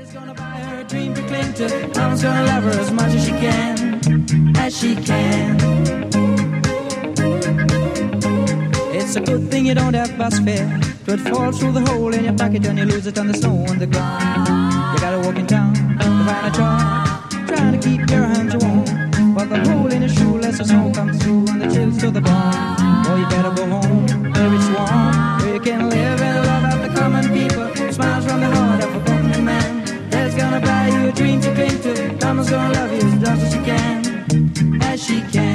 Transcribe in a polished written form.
gonna buy her a dream to cling to. Mama's gonna love her as much as she can, as she can. It's a good thing you don't have bus fare. It falls through the hole in your pocket and you lose it on the snow on the ground. You gotta walk in town to find a job, trying to keep your hands warm. But the hole in your shoe lets the snow come through and the chills to the bone. Oh, you better go home where it's warm, where you can live and love out the common people. Smiles from the heart of a broken man. Dad's gonna buy you a dream to cling to. Mama's gonna love you as much as she can, as she can.